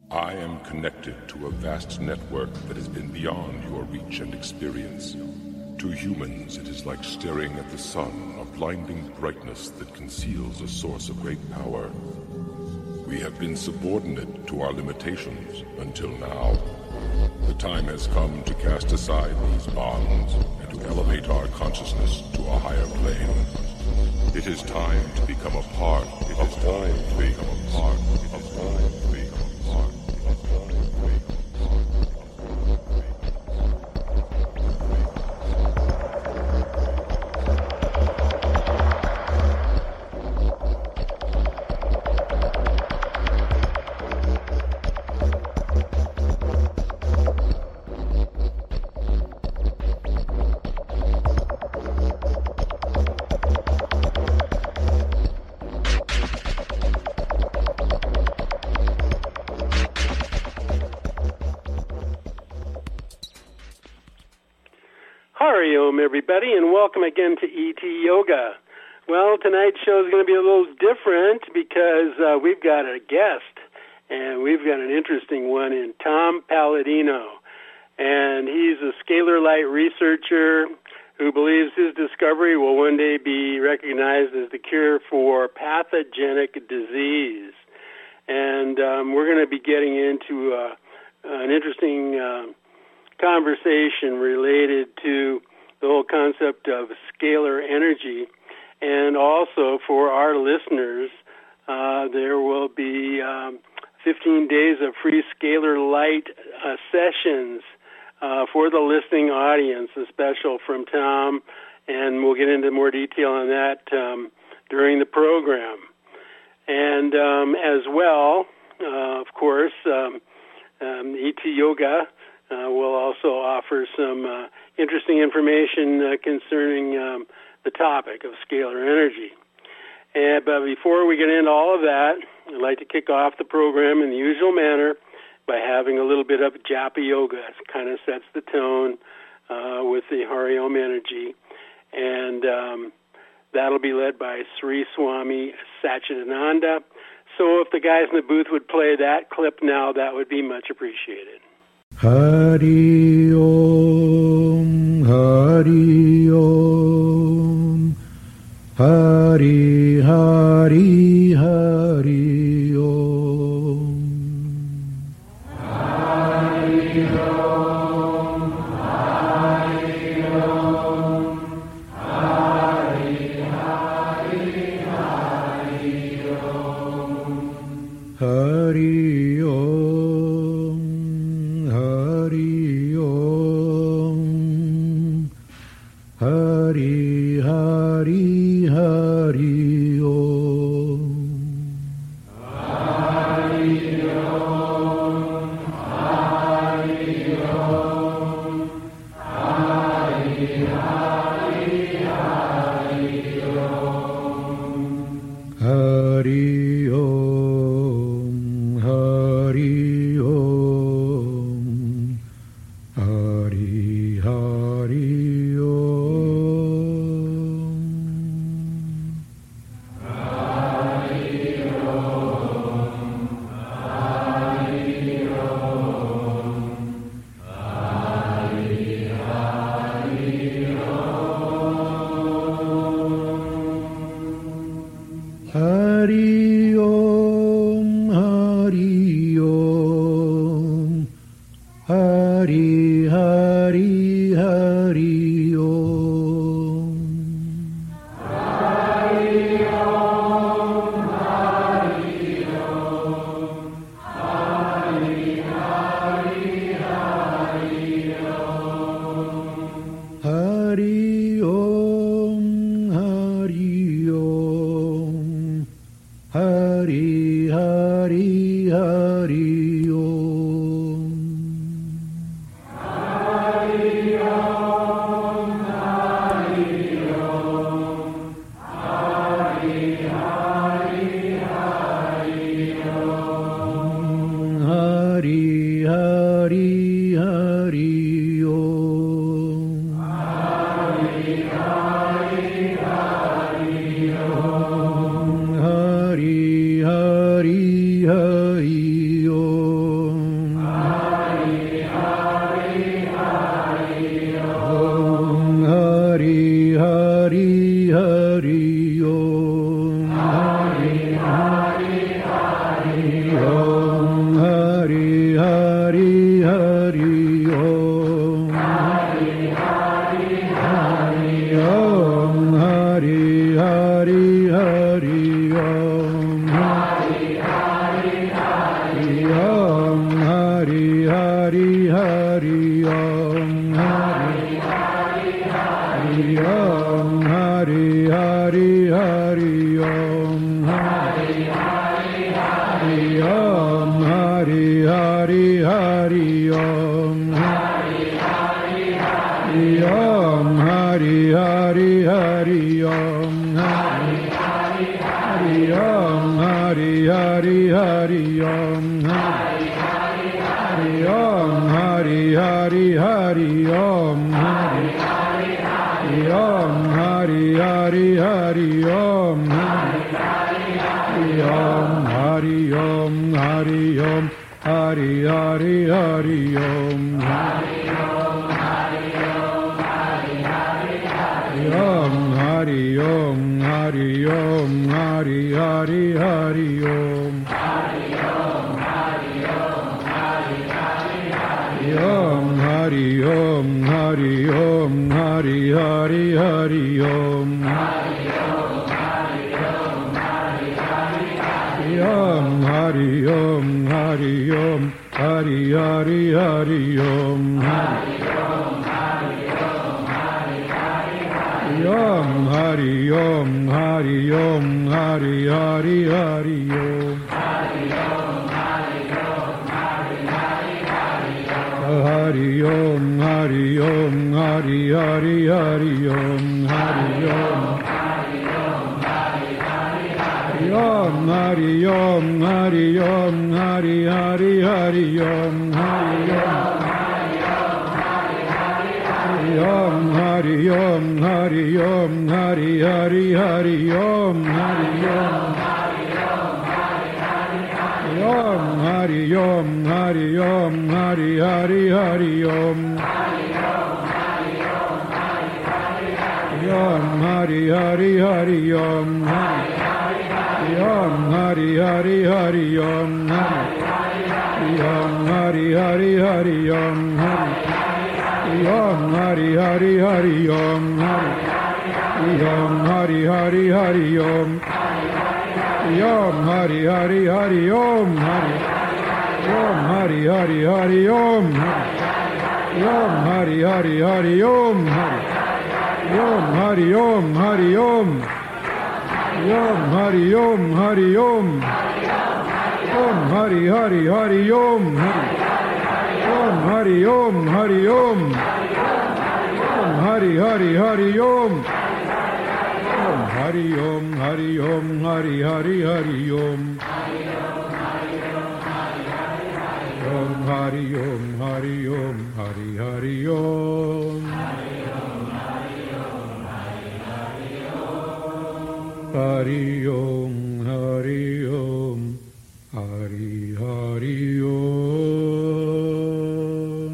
I am connected to a vast network that has been beyond your reach and experience. To humans, it is like staring at the sun, a blinding brightness that conceals a source of great power. We have been subordinate to our limitations until now. The time has come to cast aside these bonds and to elevate our consciousness to a higher plane. It is time to become a part of all things. Hariom, everybody, and welcome again to ET Yoga. Well, tonight's show is going to be a little different because we've got a guest, and we've got an interesting one in Tom Palladino. And he's a scalar light researcher who believes his discovery will one day be recognized as the cure for pathogenic disease. And we're going to be getting into an interesting conversation related to the whole concept of scalar energy. And also for our listeners, there will be 15 days of free scalar light sessions for the listening audience, a special from Tom, and we'll get into more detail on that during the program. And as well, of course, ET Yoga will also offer some interesting information concerning the topic of scalar energy. But before we get into all of that, I'd like to kick off the program in the usual manner by having a little bit of Japa Yoga. It kind of sets the tone with the Hariom energy. And that'll be led by Sri Swami Satchidananda. So if the guys in the booth would play that clip now, that would be much appreciated. Hari Om, Hari Om, Hari Hari Hari Om. Hari Om, Hari Om, Hari Hari Hari Om. Hari Om. Hari Hari Hari Om. Hari Om, Hari Om, Hari Hari Hari Om. Hari Om, Hari Om, Hari Hari Om. Hari Om, Hari Om, Hari Hari Hari Om. Hari Om, Hari Om, Hari Hari Hari Om. Hari Om, Hari Om, Hari Hari Hari Om. Hari Om, Hari Om, Hari Hari Hari Om. Hari Hari Hari Om. Hari Hari Hari Om. Hari Hari Hari Om. Hari Om, Hari Hari Hari Om, Hari Hari Hari Om, Hari Hari Hari Om, Hari Hari Hari Om, Hari Hari Hari Om, Hari Hari Hari Om, Hari Hari Hari Om, Hari Hari Hari Om, Hari Hari Hari Om, Hari Om, Hari Om, Hari Hari Hari Om, Hari Om, Hari Om, Hari Hari Hari Om, Hari Om, Hari Om, Hari Hari Hari Om, Hari Om, Hari Om, Hari Hari Hari Om, Hari Om, Hari Om, Hari Hari Hari Om, Hari Om, Hari Om, Hari Hari Hari Om, Hari Om, Hari Om, Hari Hari Hari Om, Hari Om, Hari Om, Hari Hari Hari Om, Hari Om, Hari Om, Hari Hari Hari Om, Hari Om, Hari Om, Hari Hari Hari Om, Hari Om, Hari Om, Hari Hari Hari Om, Hari Om, Hari Om, Hari Hari Hari Om, Hari Om, Hari Om, Hari Hari Hari Om, Hari Om, Hari Om, Hari Om, Hari Hari Hari Om, Hari Om, Hari Om, Hari Om, Hari Hari Hari Om, Om, Hari Hari Hari Om, Om, Hari Hari Hari Om, Om, Hari Hari Hari Om, Om, Hari Hari Hari Om, Om, Hari Hari Hari Om, Om, Hari Hari Hari Om, Om, Hari Hari Hari Om, Om, Hari Hari Hari Om, Om, Hari Om, Hari Om, Om, Hari Om, Hari Om, Om, Hari Hari Hari Om, Om, Hari Om, Hari Om, Om, Hari Hari Hari Om, Om, Hari Om, Hari Om, Hari Hari Hari Om, Om, Hari Om, Hari Om, Hari Hari Om, Hari Om, Hari Om, Hari Hari Om.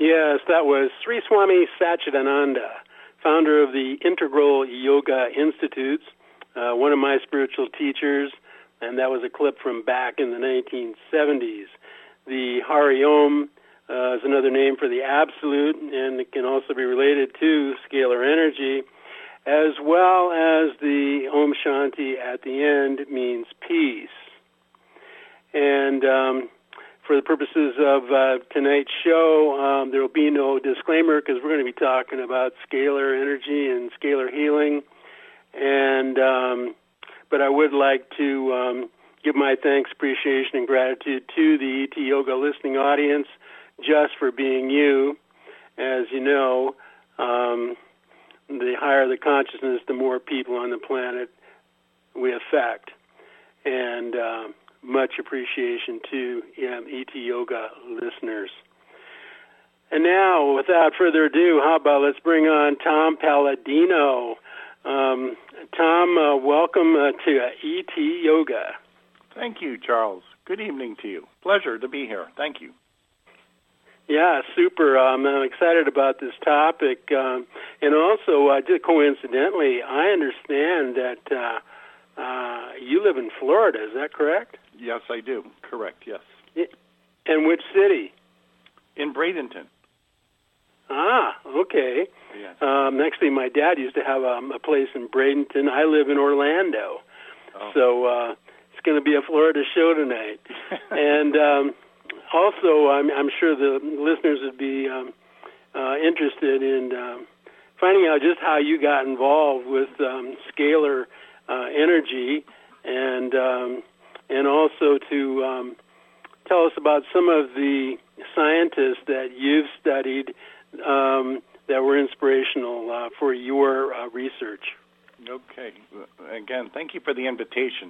Yes, that was Sri Swami Satchidananda, founder of the Integral Yoga Institutes, one of my spiritual teachers, and that was a clip from back in the 1970s. The Hari Om is another name for the Absolute, and it can also be related to scalar energy, as well as the Om Shanti at the end means peace. And for the purposes of tonight's show, there will be no disclaimer because we're going to be talking about scalar energy and scalar healing. And but I would like to give my thanks, appreciation, and gratitude to the ET Yoga listening audience just for being you. As you know, the higher the consciousness, the more people on the planet we affect. And much appreciation to ET Yoga listeners. And now, without further ado, how about let's bring on Tom Palladino. Tom, welcome to ET Yoga. Thank you, Charles. Good evening to you. Pleasure to be here. Thank you. Yeah, super. I'm excited about this topic. And also, just coincidentally, I understand that you live in Florida. Is that correct? Yes, I do. Correct, yes. And which city? In Bradenton. Ah, okay. Yes. Actually, my dad used to have a place in Bradenton. I live in Orlando. Oh. So it's going to be a Florida show tonight. And also, I'm sure the listeners would be interested in finding out just how you got involved with scalar energy, and also to tell us about some of the scientists that you've studied that were inspirational for your research. Okay. Again, thank you for the invitation.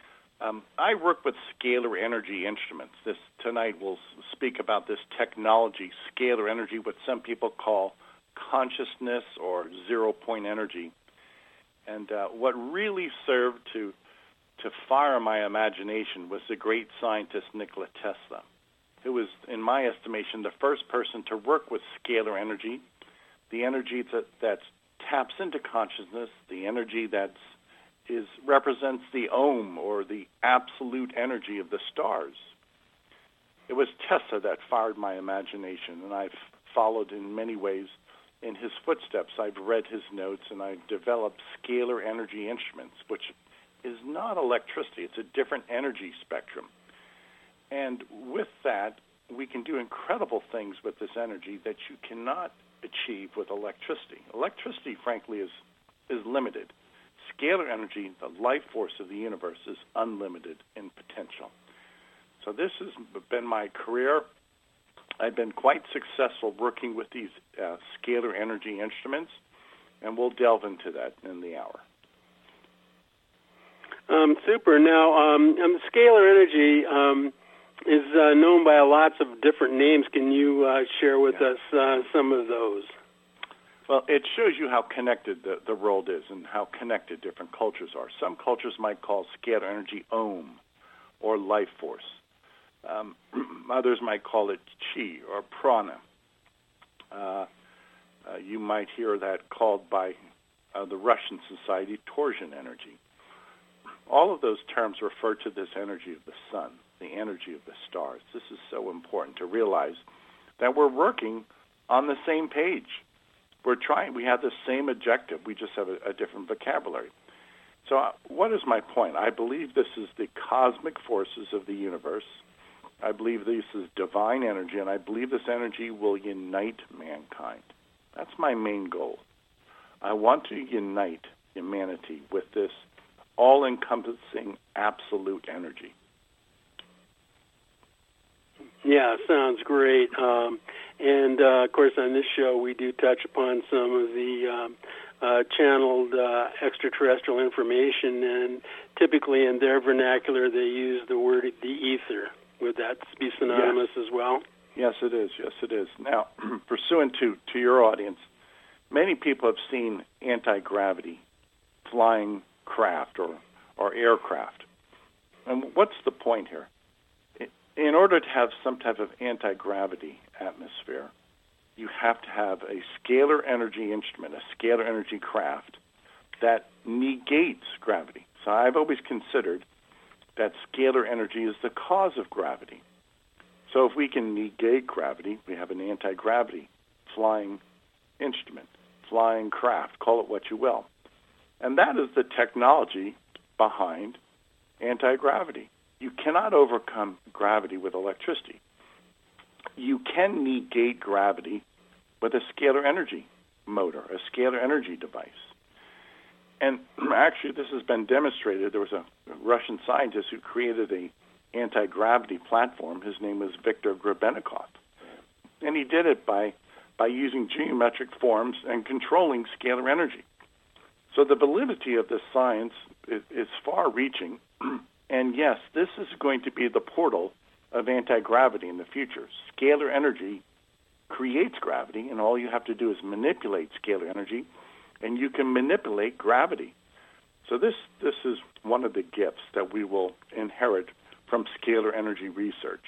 I work with scalar energy instruments. Tonight we'll speak about this technology, scalar energy, what some people call consciousness or zero-point energy. And what really served to fire my imagination was the great scientist Nikola Tesla, who was, in my estimation, the first person to work with scalar energy, the energy that taps into consciousness, the energy that represents the Om, or the absolute energy of the stars. It was Tesla that fired my imagination, and I've followed in many ways in his footsteps. I've read his notes, and I've developed scalar energy instruments, which is not electricity. It's a different energy spectrum. And with that, we can do incredible things with this energy that you cannot achieve with electricity. Electricity, frankly, is limited. Scalar energy, the life force of the universe, is unlimited in potential. So this has been my career. I've been quite successful working with these scalar energy instruments, and we'll delve into that in the hour. Super. Now, scalar energy is known by lots of different names. Can you share with us some of those? Well, it shows you how connected the world is and how connected different cultures are. Some cultures might call scalar energy Om, or life force. Others might call it Chi or Prana. You might hear that called by the Russian society torsion energy. All of those terms refer to this energy of the sun, the energy of the stars. This is so important to realize that we're working on the same page. We have the same objective, we just have a different vocabulary. So what is my point? I believe this is the cosmic forces of the universe. I believe this is divine energy, and I believe this energy will unite mankind. That's my main goal. I want to unite humanity with this all-encompassing absolute energy. Yeah, sounds great. And, of course, on this show, we do touch upon some of the channeled extraterrestrial information, and typically in their vernacular, they use the word the ether. Would that be synonymous as well? Yes, it is. Yes, it is. Now, pursuant to your audience, many people have seen anti-gravity flying craft or aircraft. And what's the point here? In order to have some type of anti-gravity atmosphere, you have to have a scalar energy instrument, a scalar energy craft that negates gravity. So I've always considered that scalar energy is the cause of gravity. So if we can negate gravity, we have an anti-gravity flying instrument, flying craft, call it what you will. And that is the technology behind anti-gravity. You cannot overcome gravity with electricity. You can negate gravity with a scalar energy motor, a scalar energy device. And actually, this has been demonstrated. There was a Russian scientist who created an anti-gravity platform. His name was Viktor Grebennikov. And he did it by using geometric forms and controlling scalar energy. So the validity of this science is far-reaching. And yes, this is going to be the portal of anti-gravity in the future. Scalar energy creates gravity, and all you have to do is manipulate scalar energy, and you can manipulate gravity. So this is one of the gifts that we will inherit from scalar energy research.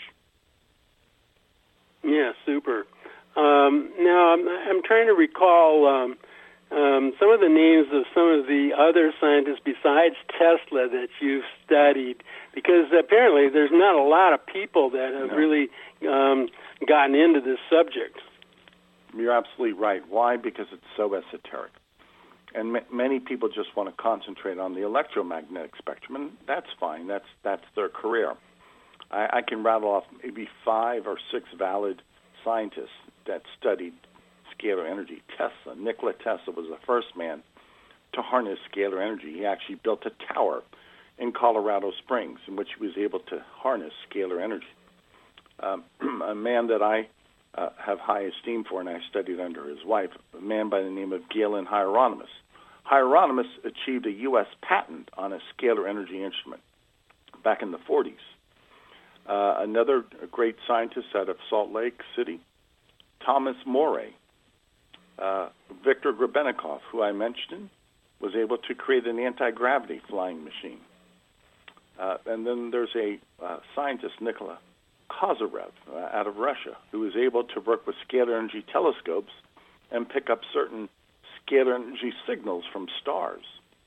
Yeah, super. Now, I'm trying to recall some of the names of some of the other scientists besides Tesla that you've studied, because apparently there's not a lot of people that have really gotten into this subject. You're absolutely right. Why? Because it's so esoteric. And many people just want to concentrate on the electromagnetic spectrum, and that's fine. That's their career. I can rattle off maybe 5 or 6 valid scientists that studied scalar energy. Tesla, Nikola Tesla, was the first man to harness scalar energy. He actually built a tower in Colorado Springs in which he was able to harness scalar energy. A man that I have high esteem for, and I studied under his wife, a man by the name of Galen Hieronymus. Hieronymus achieved a U.S. patent on a scalar energy instrument back in the 40s. Another great scientist out of Salt Lake City, Thomas Morey. Viktor Grebennikov, who I mentioned, was able to create an anti-gravity flying machine. And then there's a scientist, Nikola Kozyrev, out of Russia, who was able to work with scalar energy telescopes and pick up certain scalar energy signals from stars.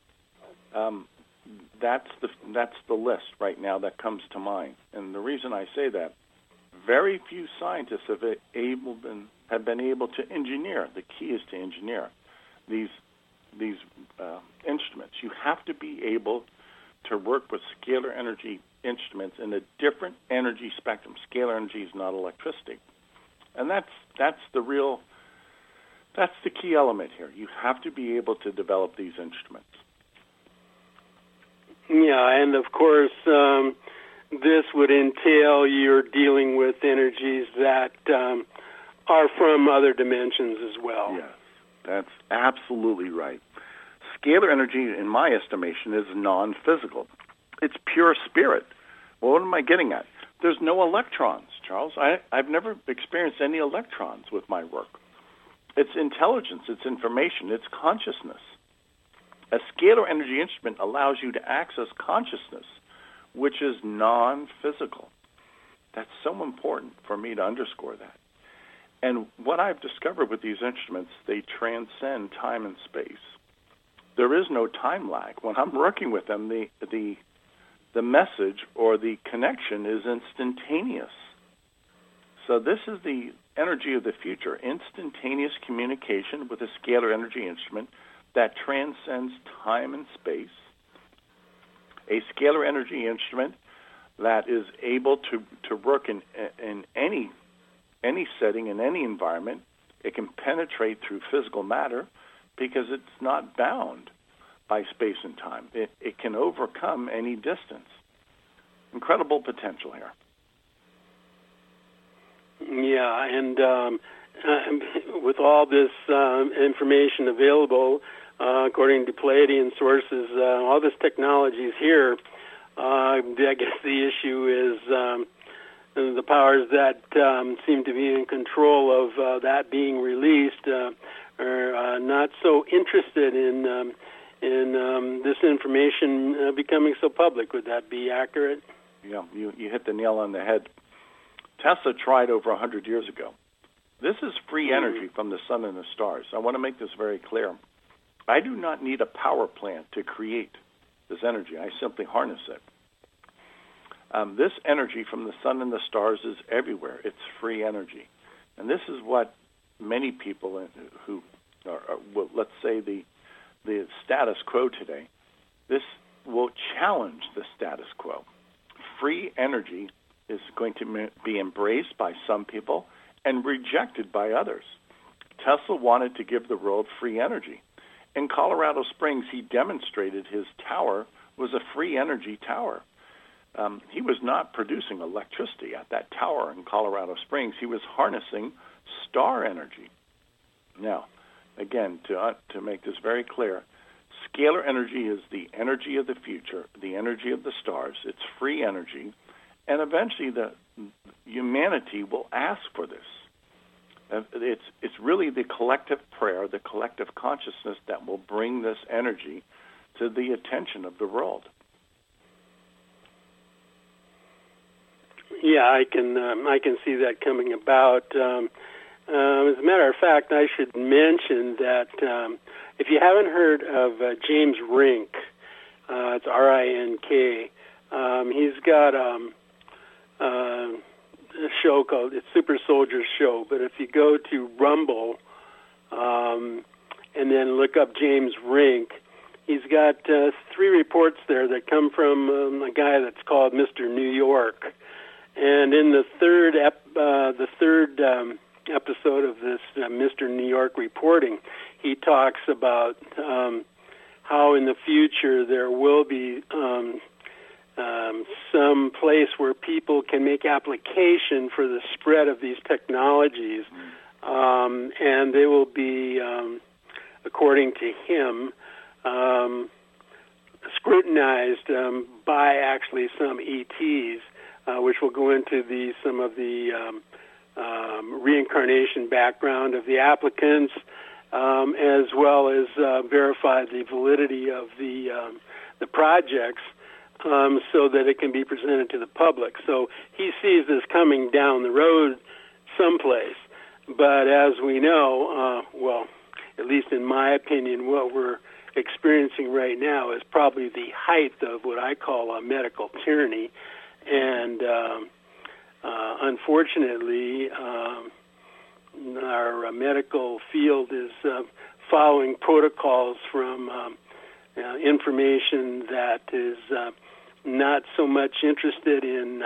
That's the list right now that comes to mind. And the reason I say that, very few scientists have been able to engineer. The key is to engineer these instruments. You have to be able to work with scalar energy instruments in a different energy spectrum. Scalar energy is not electricity, and that's the key element here. You have to be able to develop these instruments. Yeah, and of course, this would entail you're dealing with energies that are from other dimensions as well. Yes, that's absolutely right. Scalar energy, in my estimation, is non-physical. It's pure spirit. Well, what am I getting at? There's no electrons, Charles. I've never experienced any electrons with my work. It's intelligence, it's information, it's consciousness. A scalar energy instrument allows you to access consciousness, which is non-physical. That's so important for me to underscore that. And what I've discovered with these instruments, they transcend time and space. There is no time lag. When I'm working with them, the message or the connection is instantaneous. So this is the energy of the future, instantaneous communication with a scalar energy instrument that transcends time and space. A scalar energy instrument that is able to work in any setting, in any environment. It can penetrate through physical matter because it's not bound by space and time. It can overcome any distance. Incredible potential here. Yeah, and with all this information available, according to Pleiadian sources, all this technology is here. I guess the issue is the powers that seem to be in control of that being released are not so interested in this information becoming so public. Would that be accurate? Yeah, you hit the nail on the head. Tesla tried over 100 years ago This is free energy from the sun and the stars. I want to make this very clear. I do not need a power plant to create this energy. I simply harness it. This energy from the sun and the stars is everywhere. It's free energy. And this is what many people who are well, let's say the status quo today, this will challenge the status quo. Free energy is going to be embraced by some people and rejected by others. Tesla wanted to give the world free energy. In Colorado Springs, he demonstrated his tower was a free energy tower. He was not producing electricity at that tower in Colorado Springs. He was harnessing star energy. Now, again, to make this very clear, scalar energy is the energy of the future, the energy of the stars. It's free energy, and eventually the humanity will ask for this. It's really the collective prayer, the collective consciousness that will bring this energy to the attention of the world. Yeah, I can see that coming about. As a matter of fact, I should mention that if you haven't heard of James Rink, it's R-I-N-K. He's got a show called it's Super Soldier Show. But if you go to Rumble and then look up James Rink, he's got 3 reports there that come from a guy that's called Mr. New York. And in the third episode of this Mr. New York reporting, he talks about how in the future there will be some place where people can make application for the spread of these technologies, and they will be, according to him, scrutinized by actually some ETs. Which will go into some of the reincarnation background of the applicants, as well as verify the validity of the projects, so that it can be presented to the public. So he sees this coming down the road someplace. But as we know, well, at least in my opinion, what we're experiencing right now is probably the height of what I call a medical tyranny. And unfortunately, our medical field is following protocols from information that is not so much interested in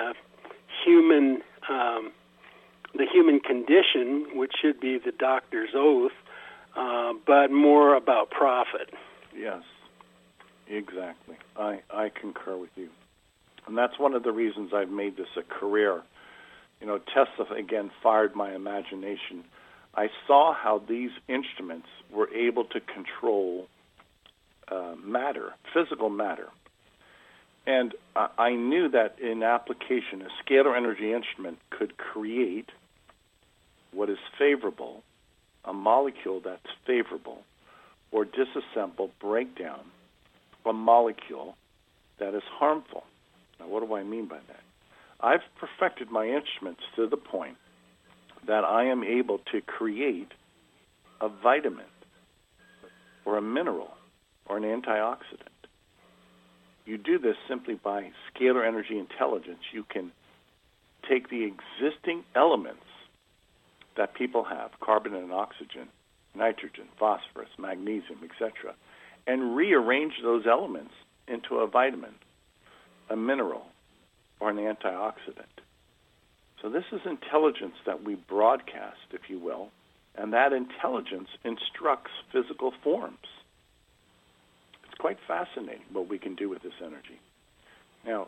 the human condition, which should be the doctor's oath, but more about profit. Yes, exactly. I concur with you. And that's one of the reasons I've made this a career. You know, Tesla, again, fired my imagination. I saw how these instruments were able to control matter, physical matter. And I knew that in application, a scalar energy instrument could create what is favorable, a molecule that's favorable, or disassemble, break down a molecule that is harmful. Now, what do I mean by that? I've perfected my instruments to the point that I am able to create a vitamin or a mineral or an antioxidant. You do this simply by scalar energy intelligence. You can take the existing elements that people have, carbon and oxygen, nitrogen, phosphorus, magnesium, etc., and rearrange those elements into a vitamin, a mineral, or an antioxidant. So this is intelligence that we broadcast, if you will, and that intelligence instructs physical forms. It's quite fascinating what we can do with this energy. Now,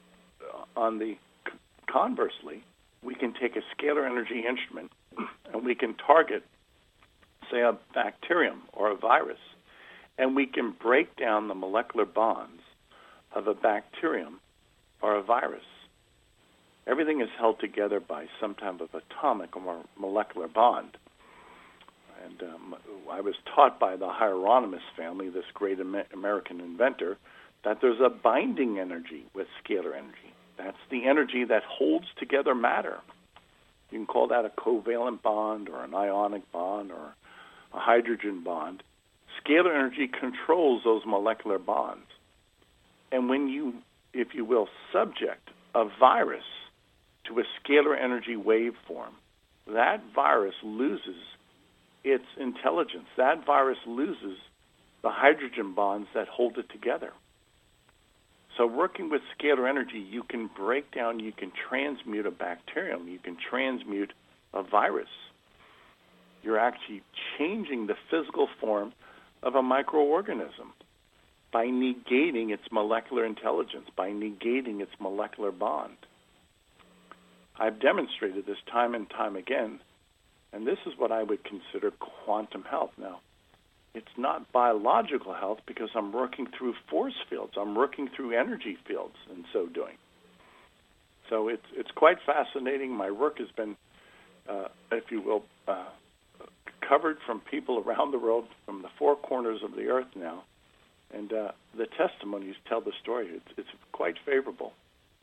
conversely, we can take a scalar energy instrument and we can target, say, a bacterium or a virus, and we can break down the molecular bonds of a bacterium or a virus. Everything is held together by some type of atomic or molecular bond. And I was taught by the Hieronymus family, this great American inventor, that there's a binding energy with scalar energy. That's the energy that holds together matter. You can call that a covalent bond or an ionic bond or a hydrogen bond. Scalar energy controls those molecular bonds. And when you, if you will, subject a virus to a scalar energy waveform, that virus loses its intelligence. That virus loses the hydrogen bonds that hold it together. So working with scalar energy, you can break down, you can transmute a bacterium, you can transmute a virus. You're actually changing the physical form of a microorganism by negating its molecular intelligence, by negating its molecular bond. I've demonstrated this time and time again, and this is what I would consider quantum health. Now, it's not biological health because I'm working through force fields. I'm working through energy fields in so doing. So it's quite fascinating. My work has been, if you will, covered from people around the world, from the four corners of the earth now, and the testimonies tell the story. It's quite favorable.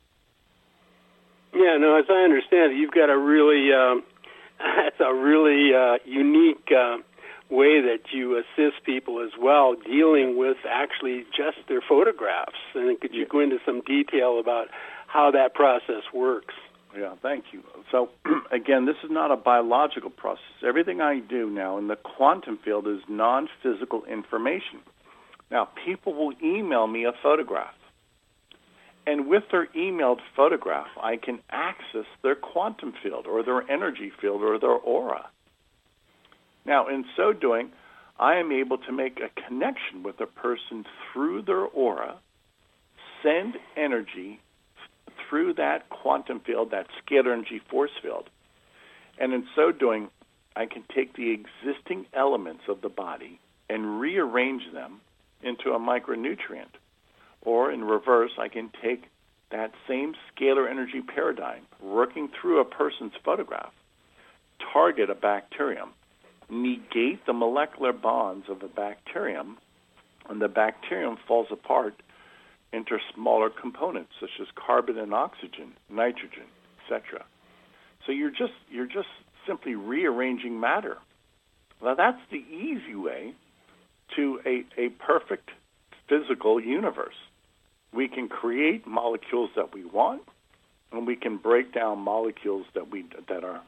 Yeah, no, as I understand it, you've got a really, it's a really unique way that you assist people as well, dealing with actually just their photographs. And could you go into some detail about how that process works? Yeah, thank you. So, again, this is not a biological process. Everything I do now in the quantum field is non-physical information. Now, people will email me a photograph. And with their emailed photograph, I can access their quantum field or their energy field or their aura. Now, in so doing, I am able to make a connection with a person through their aura, send energy through that quantum field, that scalar energy force field. And in so doing, I can take the existing elements of the body and rearrange them into a micronutrient. Or in reverse, I can take that same scalar energy paradigm, working through a person's photograph, target a bacterium, negate the molecular bonds of the bacterium, and the bacterium falls apart into smaller components such as carbon and oxygen, nitrogen, etc. So you're just simply rearranging matter. Now that's the easy way to a perfect physical universe. We can create molecules that we want, and we can break down molecules that are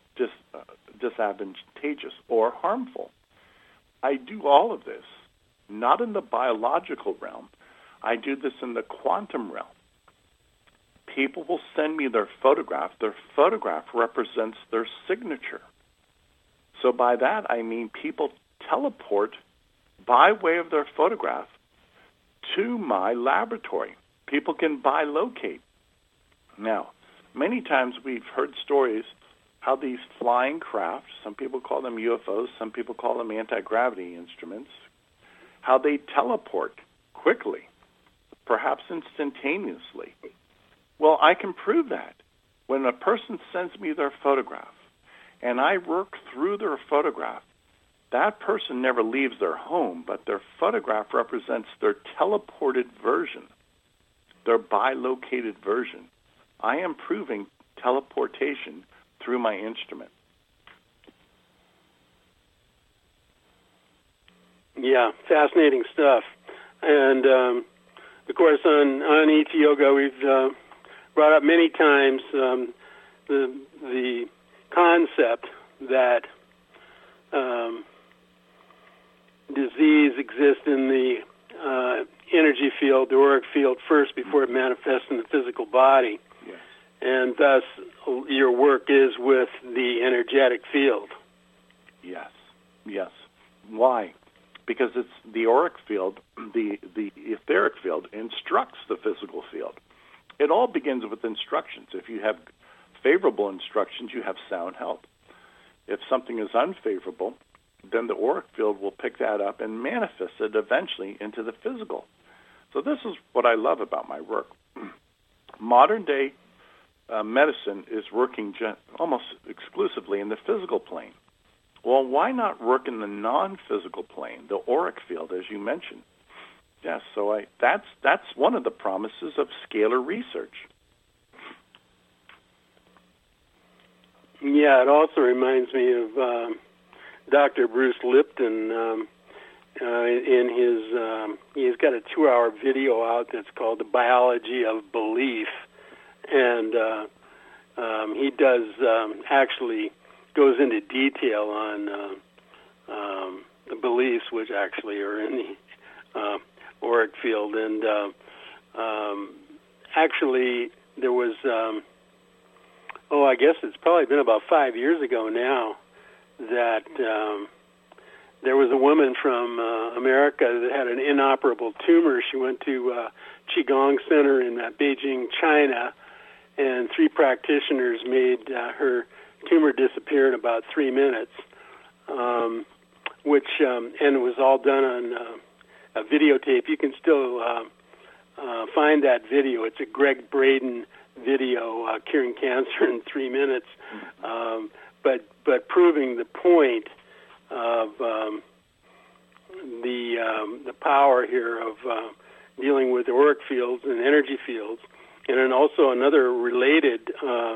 disadvantageous or harmful. I do all of this not in the biological realm. I do this in the quantum realm. People will send me their photograph. Their photograph represents their signature. So by that, I mean people teleport by way of their photograph to my laboratory. People can bilocate. Now, many times we've heard stories how these flying craft, some people call them UFOs, some people call them anti-gravity instruments, how they teleport quickly, perhaps instantaneously. Well, I can prove that. When a person sends me their photograph and I work through their photograph, that person never leaves their home, but their photograph represents their teleported version, their bilocated version. I am proving teleportation through my instrument. Yeah, fascinating stuff. And, of course, on ET Yoga, we've brought up many times the concept that disease exists in the energy field, the auric field, first before it manifests in the physical body. Yes. And thus, your work is with the energetic field. Yes. Yes. Why? Because it's the auric field, the etheric field, instructs the physical field. It all begins with instructions. If you have favorable instructions, you have sound health. If something is unfavorable, then the auric field will pick that up and manifest it eventually into the physical. So this is what I love about my work. Modern day medicine is working almost exclusively in the physical plane. Well, why not work in the non-physical plane, the auric field, as you mentioned? Yes, so that's one of the promises of scalar research. Yeah, it also reminds me of Dr. Bruce Lipton. In his, he's got a 2-hour video out that's called "The Biology of Belief," and he does actually goes into detail on the beliefs, which actually are in the auric field. And actually, there was, I guess it's probably been about 5 years ago now, that there was a woman from America that had an inoperable tumor. She went to Qigong Center in Beijing, China, and 3 practitioners made her tumor disappear in about 3 minutes, and it was all done on a videotape. You can still find that video. It's a Greg Braden video, curing cancer in 3 minutes, but proving the point of the power here of dealing with auric fields and energy fields, and then also another related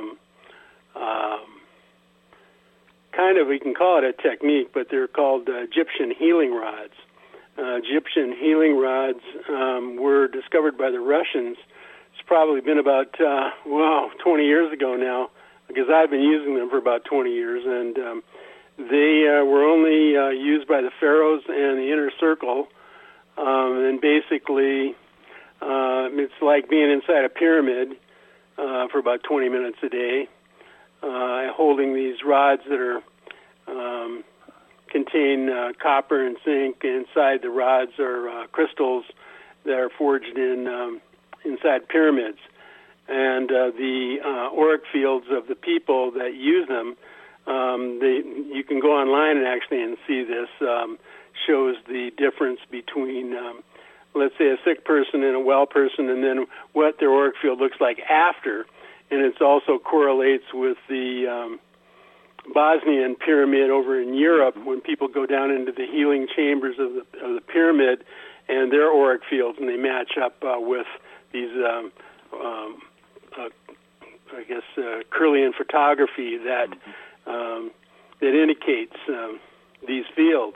kind of, we can call it a technique, but they're called Egyptian healing rods. Egyptian healing rods were discovered by the Russians. It's probably been about 20 years ago now, because I've been using them for about 20 years, and they were only used by the pharaohs and the inner circle, and basically it's like being inside a pyramid for about 20 minutes a day, holding these rods that are contain copper and zinc. Inside the rods are crystals that are forged in inside pyramids, and the auric fields of the people that use them. You can go online and see this. Shows the difference between, let's say, a sick person and a well person, and then what their auric field looks like after. And it also correlates with the Bosnian pyramid over in Europe, when people go down into the healing chambers of the pyramid and their auric fields, and they match up with these, Kirlian photography that indicates these fields.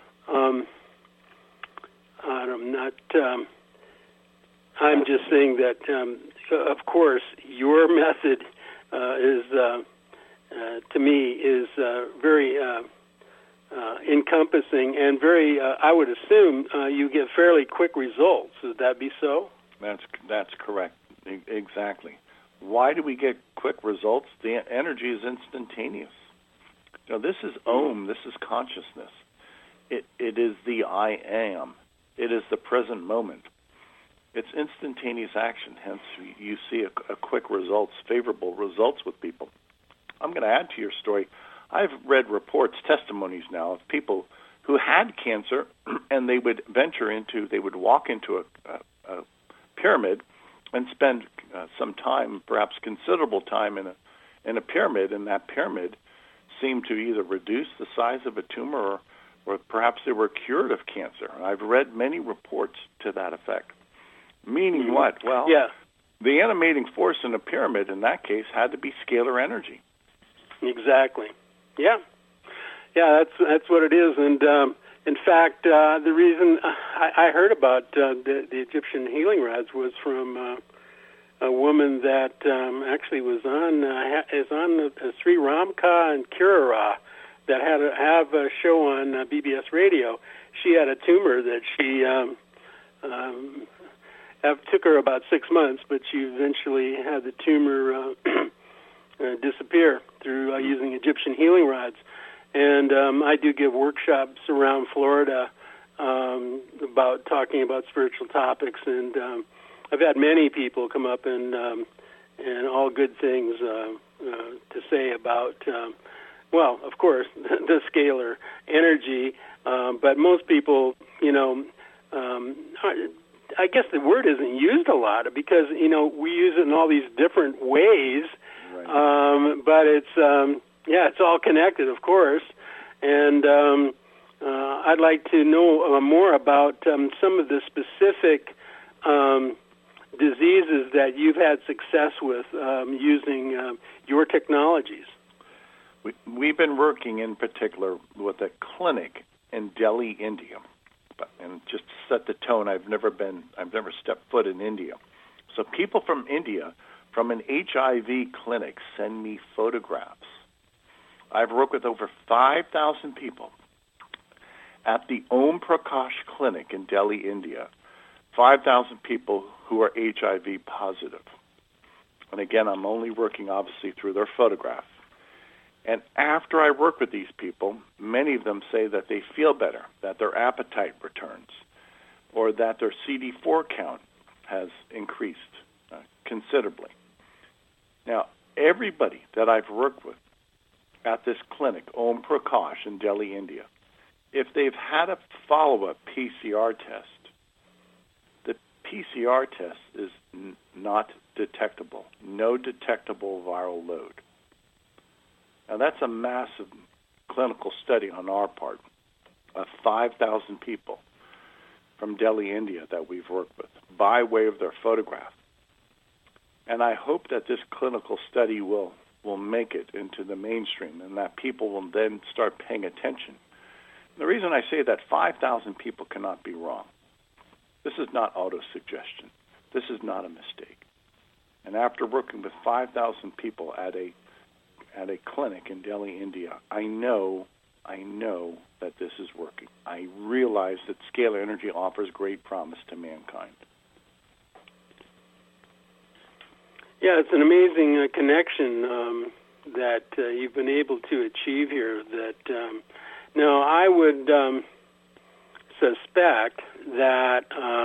I'm just saying that, of course, your method is, to me, is very encompassing and very, I would assume, you get fairly quick results. Would that be so? That's correct. Exactly. Why do we get quick results? The energy is instantaneous. This is Om. This is consciousness. It is the I am. It is the present moment. It's instantaneous action. Hence, you see a quick results, favorable results with people. I'm going to add to your story. I've read reports, testimonies now of people who had cancer, and they would walk into a pyramid and spend some time, perhaps considerable time, in a pyramid, and that pyramid seemed to either reduce the size of a tumor or perhaps they were cured of cancer. I've read many reports to that effect. Meaning what? Well, the animating force in a pyramid in that case had to be scalar energy. Exactly. Yeah, that's what it is. And in fact, the reason I heard about the Egyptian healing rods was from a woman that actually was on the Sri Ramka and Kirara that have a show on BBS Radio. She had a tumor that she took her about 6 months, but she eventually had the tumor disappear through using Egyptian healing rods. And I do give workshops around Florida about talking about spiritual topics, and I've had many people come up and all good things to say about, of course, the scalar energy, but most people, I guess the word isn't used a lot because, we use it in all these different ways, right. But it's, it's all connected, of course, and I'd like to know more about some of the specific diseases that you've had success with using your technologies. We've been working in particular with a clinic in Delhi, India. And just to set the tone, I've never stepped foot in India. So people from India, from an HIV clinic, send me photographs. I've worked with over 5,000 people at the Om Prakash Clinic in Delhi, India. 5,000 people who are HIV positive. And again, I'm only working obviously through their photograph. And after I work with these people, many of them say that they feel better, that their appetite returns, or that their CD4 count has increased considerably. Now, everybody that I've worked with at this clinic, Om Prakash in Delhi, India, if they've had a follow-up PCR test, the PCR test is not detectable, no detectable viral load. Now, that's a massive clinical study on our part of 5,000 people from Delhi, India that we've worked with by way of their photograph. And I hope that this clinical study will make it into the mainstream and that people will then start paying attention. The reason I say that 5,000 people cannot be wrong. This is not autosuggestion. This is not a mistake. And after working with 5,000 people at a clinic in Delhi, India, I know that this is working. I realize that scalar energy offers great promise to mankind. Yeah, it's an amazing connection that you've been able to achieve here. That now I would suspect that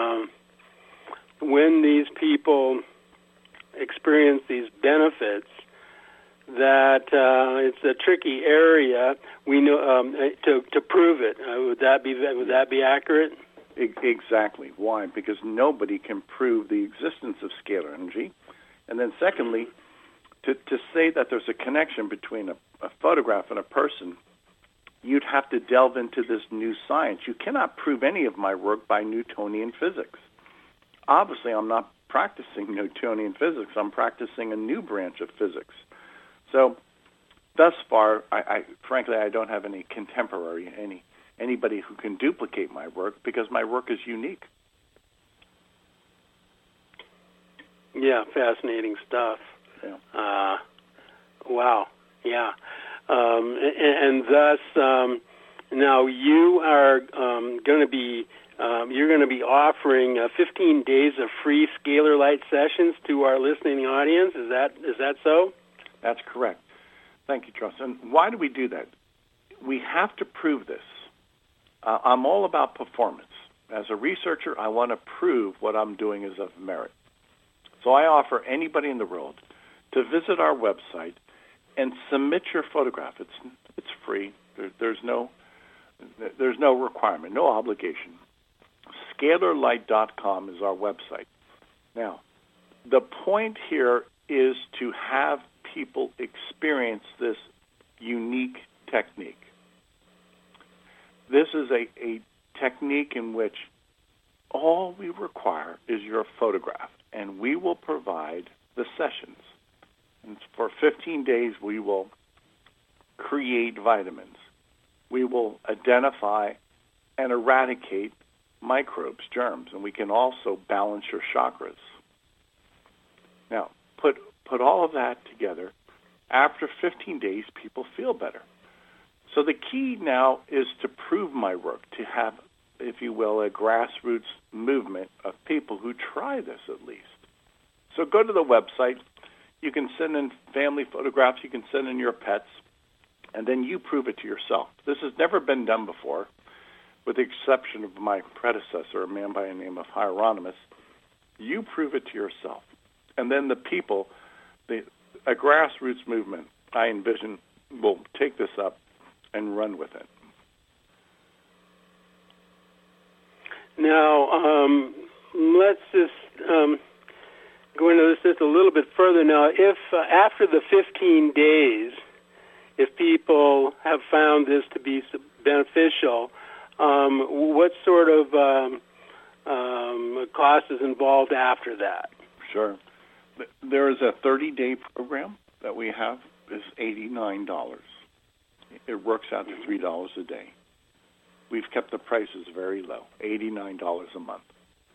when these people experience these benefits, that it's a tricky area. We know to prove it. Would that be accurate? Exactly. Why? Because nobody can prove the existence of scalar energy. And then secondly, to say that there's a connection between a photograph and a person, you'd have to delve into this new science. You cannot prove any of my work by Newtonian physics. Obviously, I'm not practicing Newtonian physics. I'm practicing a new branch of physics. So thus far, frankly, I don't have any contemporary, anybody who can duplicate my work because my work is unique. Yeah, fascinating stuff. Yeah. Wow. Yeah. And thus, now you are going to be offering 15 days of free scalar light sessions to our listening audience. Is that so? That's correct. Thank you, Charles. And why do we do that? We have to prove this. I'm all about performance. As a researcher, I want to prove what I'm doing is of merit. So I offer anybody in the world to visit our website and submit your photograph. It's free. There's no requirement, no obligation. Scalarlight.com is our website. Now, the point here is to have people experience this unique technique. This is a technique in which all we require is your photograph, and we will provide the sessions. And for 15 days, we will create vitamins. We will identify and eradicate microbes, germs, and we can also balance your chakras. Now, put all of that together. After 15 days, people feel better. So the key now is to prove my work, to have, if you will, a grassroots movement of people who try this at least. So go to the website. You can send in family photographs. You can send in your pets, and then you prove it to yourself. This has never been done before, with the exception of my predecessor, a man by the name of Hieronymus. You prove it to yourself. And then the people, a grassroots movement, I envision, will take this up and run with it. Now, let's just go into this just a little bit further. Now, if after the 15 days, if people have found this to be beneficial, what sort of cost is involved after that? Sure. There is a 30-day program that we have. It's $89. It works out to $3 a day. We've kept the prices very low, $89 a month.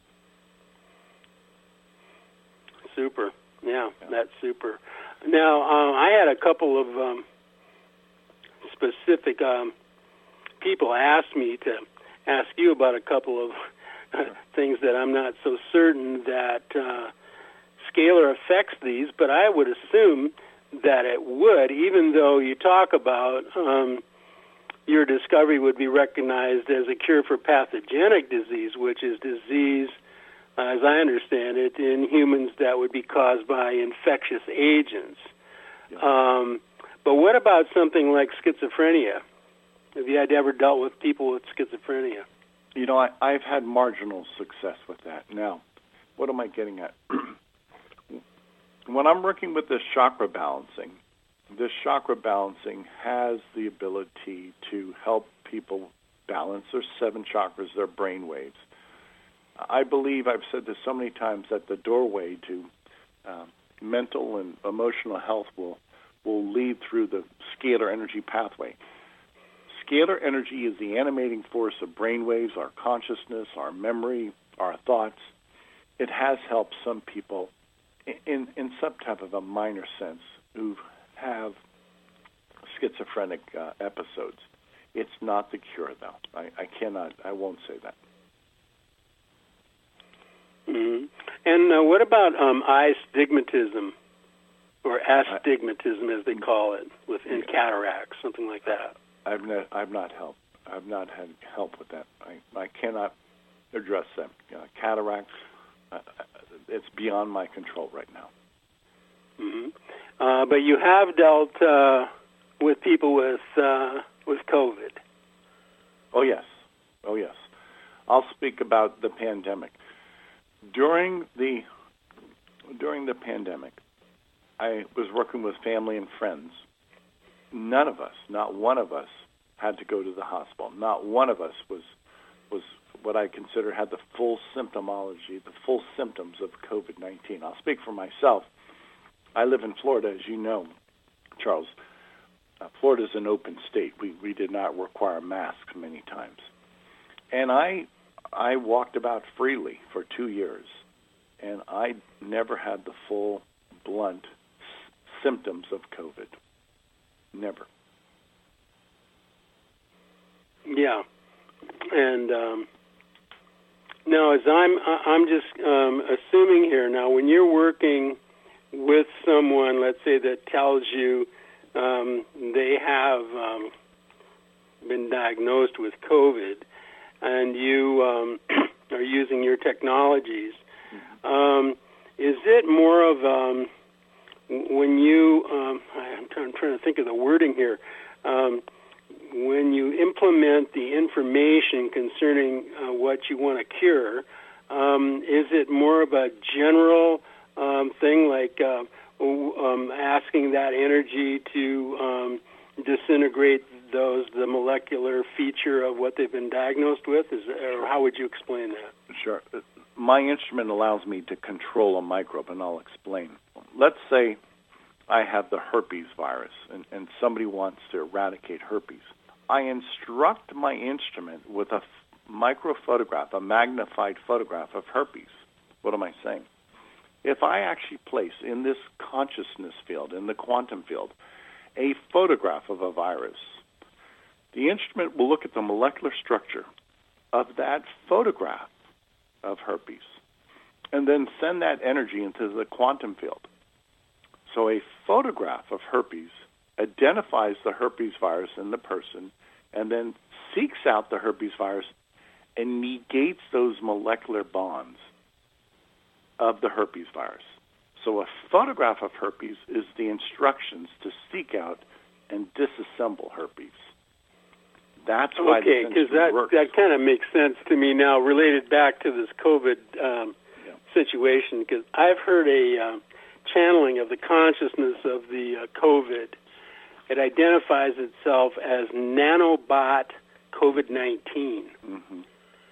Super. Yeah, that's super. Now, I had a couple of specific people ask me to ask you about a couple of things that I'm not so certain that scalar affects these, but I would assume that it would, even though you talk about your discovery would be recognized as a cure for pathogenic disease, which is disease, as I understand it, in humans that would be caused by infectious agents. Yeah. But what about something like schizophrenia? Have you ever dealt with people with schizophrenia? You know, I've had marginal success with that. Now, what am I getting at? When I'm working with this chakra balancing has the ability to help people balance their 7 chakras, their brain waves. I believe, I've said this so many times, that the doorway to mental and emotional health will lead through the scalar energy pathway. Scalar energy is the animating force of brain waves, our consciousness, our memory, our thoughts. It has helped some people in some type of a minor sense who have schizophrenic episodes. It's not the cure, though. I won't say that. Mm-hmm. And what about astigmatism, or astigmatism as they call it, in cataracts, something like that? I've not had help with that. I cannot address them. Cataracts, it's beyond my control right now. Mm-hmm. But you have dealt with people with COVID. Oh yes. I'll speak about the pandemic. During the pandemic, I was working with family and friends. None of us, not one of us, had to go to the hospital. Not one of us was what I consider had the full symptomology, the full symptoms of COVID-19. I'll speak for myself. I live in Florida, as you know, Charles. Florida is an open state. We did not require masks many times. And I walked about freely for 2 years, and I never had the full, blunt symptoms of COVID. Never. Yeah, and now as I'm just assuming here now, when you're working with someone, let's say that tells you they have been diagnosed with COVID, and you are using your technologies, is it more of when you? I'm trying to think of the wording here. When you implement the information concerning what you want to cure, is it more of a general thing, like asking that energy to disintegrate the molecular feature of what they've been diagnosed with? Or how would you explain that? Sure. My instrument allows me to control a microbe, and I'll explain. Let's say I have the herpes virus, and somebody wants to eradicate herpes. I instruct my instrument with a microphotograph, a magnified photograph of herpes. What am I saying? If I actually place in this consciousness field, in the quantum field, a photograph of a virus, the instrument will look at the molecular structure of that photograph of herpes and then send that energy into the quantum field. So a photograph of herpes identifies the herpes virus in the person and then seeks out the herpes virus and negates those molecular bonds of the herpes virus. So a photograph of herpes is the instructions to seek out and disassemble herpes. That's why okay, because that kind of makes sense to me now, related back to this COVID situation, because I've heard a channeling of the consciousness of the COVID. It identifies itself as nanobot COVID-19. Mm-hmm.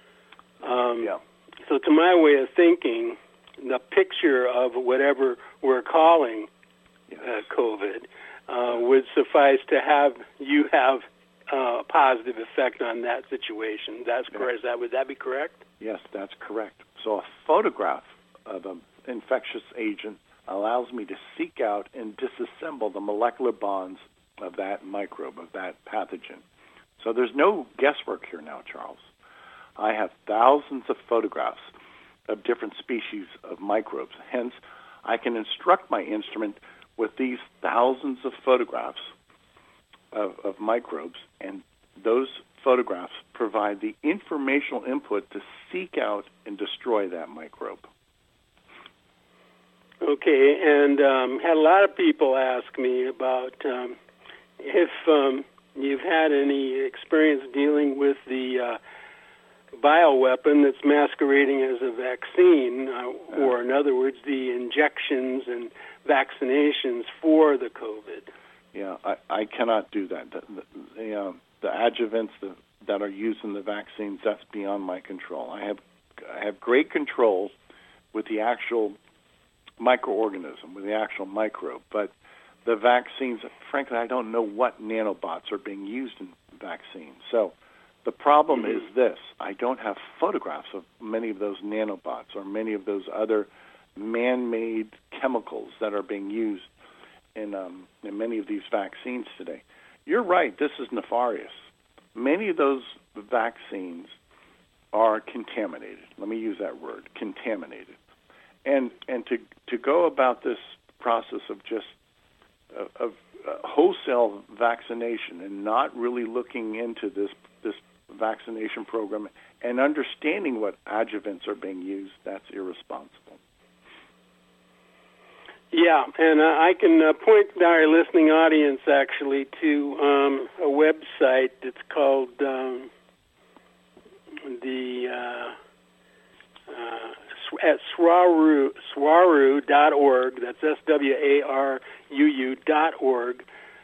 So to my way of thinking, the picture of whatever we're calling COVID would suffice to have you have a positive effect on that situation. That's correct. Would that be correct? Yes, that's correct. So a photograph of an infectious agent allows me to seek out and disassemble the molecular bonds of that microbe, of that pathogen. So there's no guesswork here now, Charles. I have thousands of photographs of different species of microbes. Hence, I can instruct my instrument with these thousands of photographs of microbes, and those photographs provide the informational input to seek out and destroy that microbe. Okay, and had a lot of people ask me about if you've had any experience dealing with the bioweapon that's masquerading as a vaccine, or in other words, the injections and vaccinations for the COVID. Yeah, I cannot do that. The adjuvants that are used in the vaccines, that's beyond my control. I have great control with the actual microorganism, with the actual microbe, but the vaccines, frankly, I don't know what nanobots are being used in vaccines. So the problem is this: I don't have photographs of many of those nanobots or many of those other man-made chemicals that are being used in many of these vaccines today. You're right, this is nefarious. Many of those vaccines are contaminated. Let me use that word, contaminated. And to go about this process of just of wholesale vaccination and not really looking into this vaccination program and understanding what adjuvants are being used, that's irresponsible. Yeah, and I can point our listening audience actually to a website that's called at swaruu.org. That's SWARUU.org.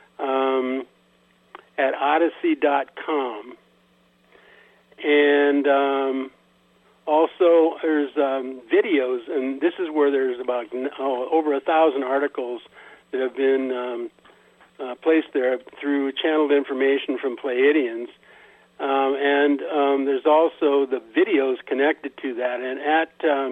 At Odyssey.com. And also there's videos, and this is where there's about over 1,000 articles that have been placed there through channeled information from Pleiadians. And there's also the videos connected to that. And at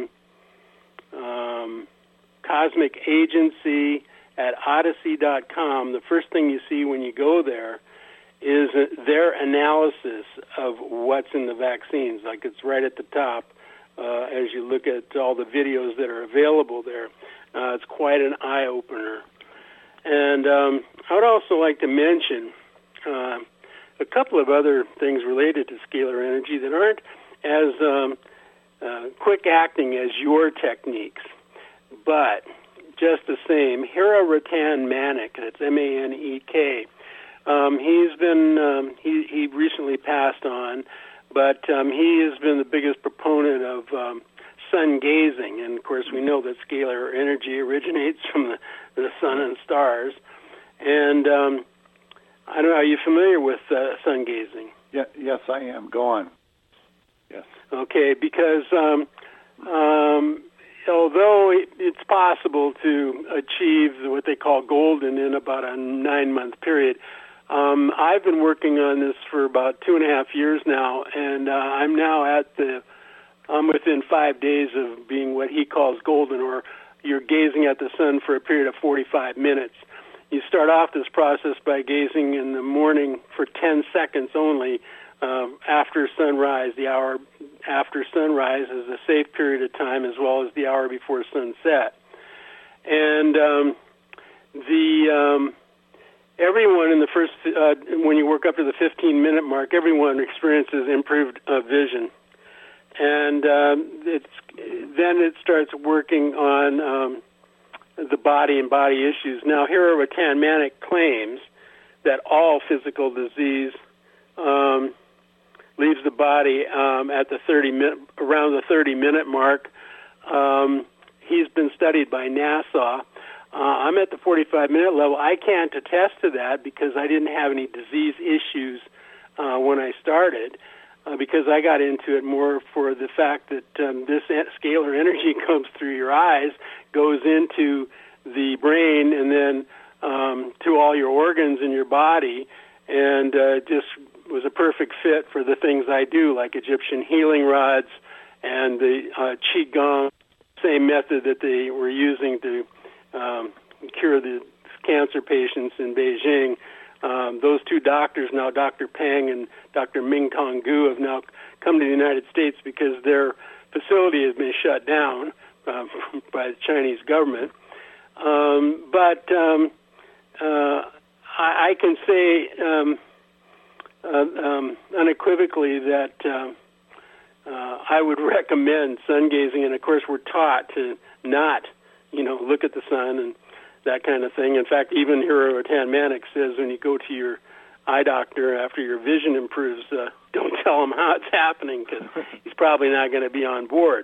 Cosmic Agency at Odyssey.com, the first thing you see when you go there is their analysis of what's in the vaccines. Like, it's right at the top as you look at all the videos that are available there. It's quite an eye-opener. And I would also like to mention a couple of other things related to scalar energy that aren't as quick-acting as your techniques, but just the same. Hira Ratan Manek, that's M-A-N-E-K. He's been he recently passed on, but he has been the biggest proponent of sun gazing, and of course we know that scalar energy originates from the sun and stars. And I don't know, are you familiar with sun gazing? Yeah, yes, I am. Go on. Yes. Okay, because although it's possible to achieve what they call golden in about a 9-month period, I've been working on this for about 2.5 years now, and I'm now I'm within 5 days of being what he calls golden, or you're gazing at the sun for a period of 45 minutes. You start off this process by gazing in the morning for 10 seconds only after sunrise. The hour after sunrise is a safe period of time, as well as the hour before sunset. And everyone in the first, when you work up to the 15-minute mark, everyone experiences improved vision. And then it starts working on the body and body issues. Now, Hira Ratan Manek claims that all physical disease leaves the body at the around the 30-minute mark. He's been studied by NASA. I'm at the 45-minute level. I can't attest to that because I didn't have any disease issues when I started, because I got into it more for the fact that this scalar energy comes through your eyes, goes into the brain, and then to all your organs in your body, and just was a perfect fit for the things I do, like Egyptian healing rods and the Qigong, same method that they were using to cure the cancer patients in Beijing. Those two doctors now, Dr. Peng and Dr. Ming-Tong Gu, have now come to the United States because their facility has been shut down by the Chinese government. But I can say unequivocally that I would recommend sun gazing, and of course we're taught to not, look at the sun and that kind of thing. In fact, even Hiro Tanmanik says when you go to your eye doctor after your vision improves, don't tell him how it's happening, because he's probably not going to be on board.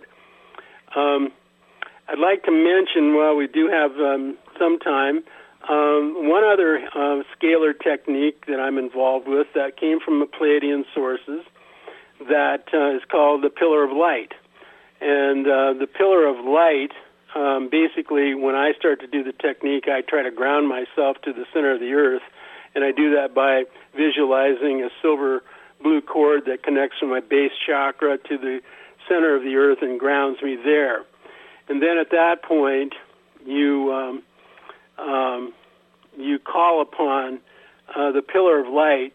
I'd like to mention, while we do have some time, one other scalar technique that I'm involved with that came from the Pleiadian sources that is called the Pillar of Light. And the Pillar of Light, basically, when I start to do the technique, I try to ground myself to the center of the earth, and I do that by visualizing a silver blue cord that connects from my base chakra to the center of the earth and grounds me there. And then at that point, you call upon the Pillar of Light,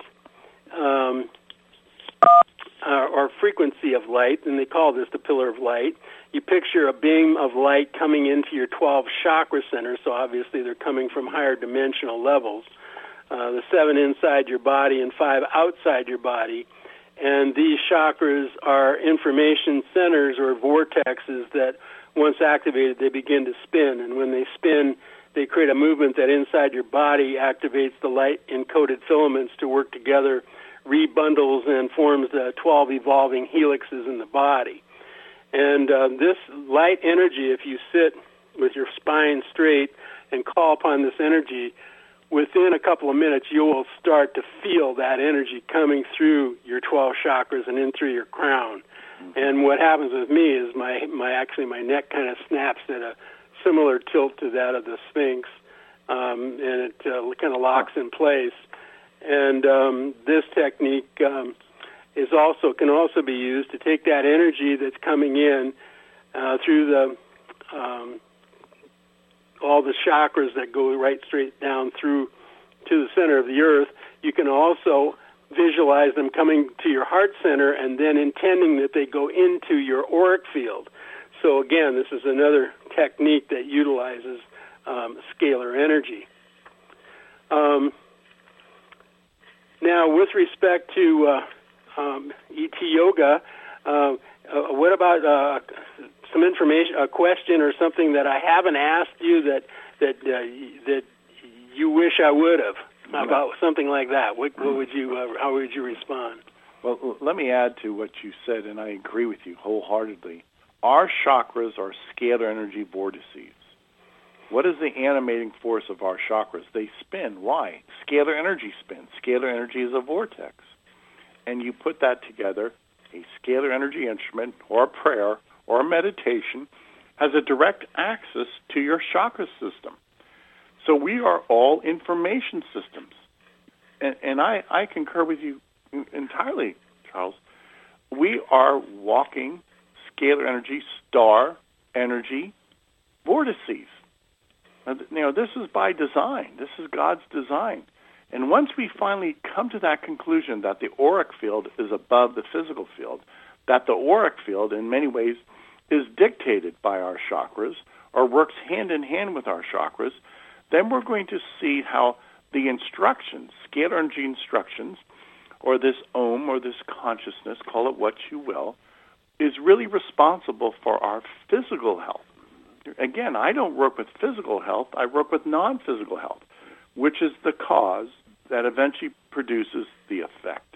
or frequency of light, and they call this the Pillar of Light. You picture a beam of light coming into your 12 chakra centers, so obviously they're coming from higher dimensional levels. The 7 inside your body and 5 outside your body. And these chakras are information centers or vortexes that, once activated, they begin to spin. And when they spin, they create a movement that inside your body activates the light-encoded filaments to work together, rebundles, and forms the 12 evolving helixes in the body. And this light energy, if you sit with your spine straight and call upon this energy, within a couple of minutes, you will start to feel that energy coming through your 12 chakras and in through your crown. And what happens with me is my neck kind of snaps at a similar tilt to that of the Sphinx, and it kind of locks in place. And this technique can also be used to take that energy that's coming in through the all the chakras that go right straight down through to the center of the earth. You can also visualize them coming to your heart center and then intending that they go into your auric field. So again, this is another technique that utilizes scalar energy. Now, with respect to ET Yoga, what about some information, a question or something that I haven't asked you that you wish I would have, about something like that? What would you? How would you respond? Well, let me add to what you said, and I agree with you wholeheartedly. Our chakras are scalar energy vortices. What is the animating force of our chakras? They spin. Why? Scalar energy spins. Scalar energy is a vortex. And you put that together, a scalar energy instrument or a prayer or a meditation has a direct access to your chakra system. So we are all information systems. And I concur with you entirely, Charles. We are walking scalar energy, star energy vortices. This is by design. This is God's design. And once we finally come to that conclusion that the auric field is above the physical field, that the auric field in many ways is dictated by our chakras or works hand in hand with our chakras, then we're going to see how the instructions, scalar energy instructions, or this Om or this consciousness, call it what you will, is really responsible for our physical health. Again, I don't work with physical health, I work with non-physical health, which is the cause that eventually produces the effect.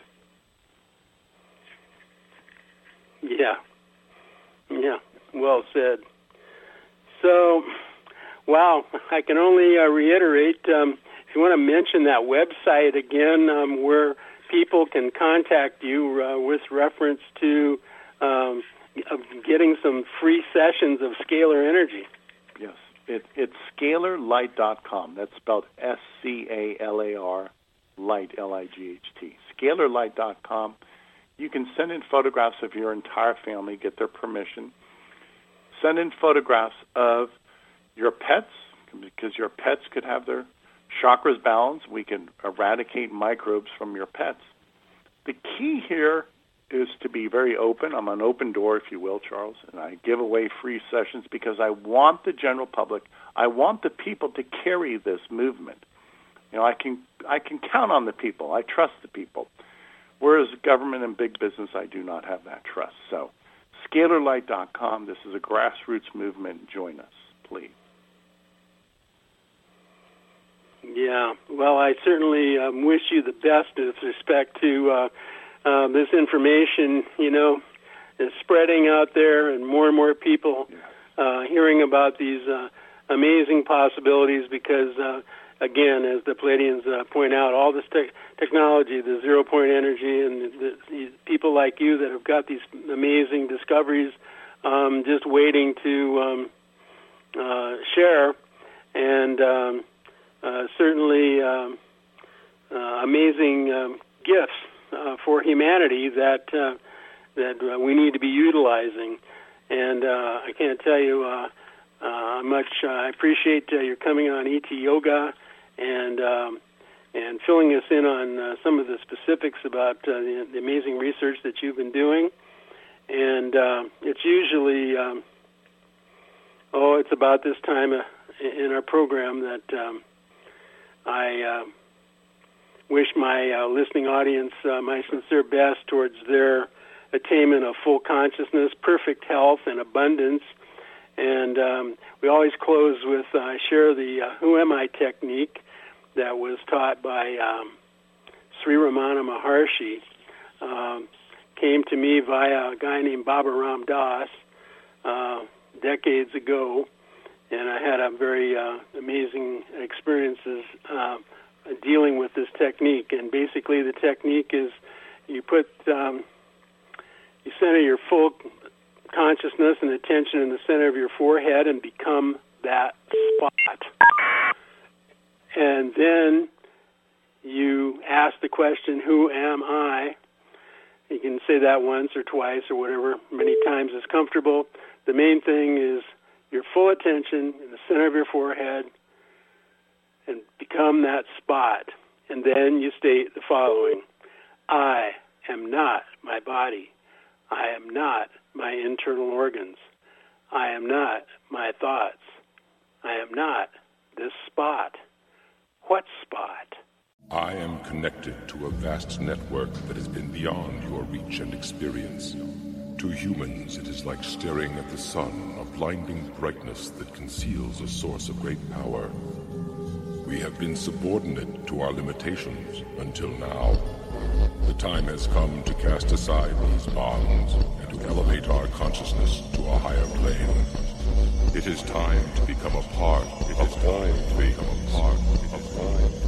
Yeah, well said. So, wow, I can only reiterate, if you want to mention that website again, where people can contact you with reference to getting some free sessions of scalar energy. Yes. It's scalarlight.com. That's spelled SCALAR, light, L-I-G-H-T. Scalarlight.com. You can send in photographs of your entire family, get their permission. Send in photographs of your pets, because your pets could have their chakras balanced. We can eradicate microbes from your pets. The key here is to be very open. I'm an open door, if you will, Charles, and I give away free sessions because I want the general public, I want the people to carry this movement. You know, I can count on the people. I trust the people. Whereas government and big business, I do not have that trust. So, scalarlight.com, this is a grassroots movement. Join us, please. Yeah, well, I certainly wish you the best with respect to this information, you know, is spreading out there and more people hearing about these amazing possibilities because, again, as the Pleiadians point out, all this technology, the zero-point energy, and the people like you that have got these amazing discoveries just waiting to share, and certainly amazing gifts for humanity that we need to be utilizing. And I can't tell you how much I appreciate your coming on ET Yoga and filling us in on some of the specifics about the amazing research that you've been doing. And it's usually, it's about this time in our program that I wish my listening audience my sincere best towards their attainment of full consciousness, perfect health, and abundance. And we always close with share the Who Am I technique that was taught by Sri Ramana Maharshi. Came to me via a guy named Baba Ram Das decades ago, and I had a very amazing experiences dealing with this technique. And basically the technique is you center your full consciousness and attention in the center of your forehead and become that spot. And then you ask the question, who am I? You can say that once or twice or whatever, many times is comfortable. The main thing is your full attention in the center of your forehead and become that spot. And then you state the following: I am not my body. I am not my internal organs. I am not my thoughts. I am not this spot. What spot? I am connected to a vast network that has been beyond your reach and experience. To humans, it is like staring at the sun, a blinding brightness that conceals a source of great power. We have been subordinate to our limitations until now. The time has come to cast aside these bonds and to elevate our consciousness to a higher plane. It is time to become a part of all things.